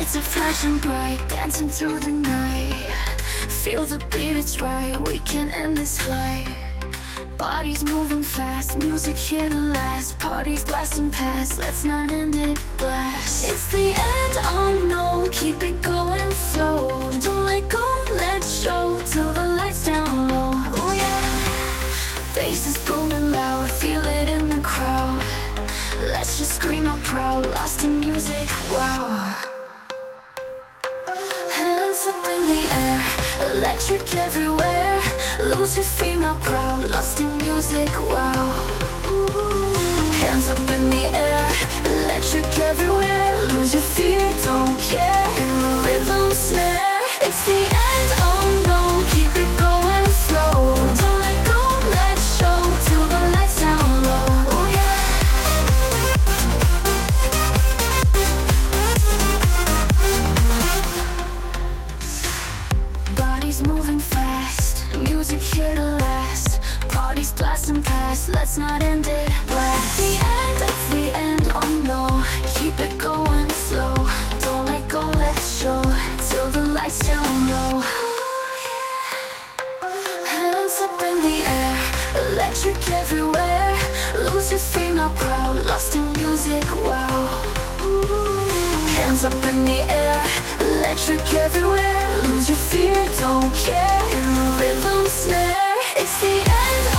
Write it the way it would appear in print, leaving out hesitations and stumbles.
Lights are flashing bright, dancing through the night. Feel the beat, it's right, we can end this fight. Bodies moving fast, music here to last. Parties blasting past, let's not end it blast. It's the end, oh no, keep it going slow. Don't let go, let's show till the lights down low. Oh yeah, bass is booming loud, feel it in the crowd. Let's just scream out proud, lost in music, wow. Hands up in the air, electric everywhere. Lose your feet, not proud, lost in music, wow. Hands up in the air, electric everywhere. Lose your fear, don't care, in the rhythm snare. It's the end, oh no, keep it going slow. Don't let go, let's show till the lights down low. Oh yeah. Bodies moving fast, music here to last. Parties blasting past, let's not end it blast. It's the end, oh no, keep it going slow. Don't let go, let's show till the lights down low. Hands up in the air, electric everywhere. Lose your feet, not proud, lost in music, wow. Hands up in the air, electric everywhere. Lose your fear, don't care, in the rhythm snare. It's the end.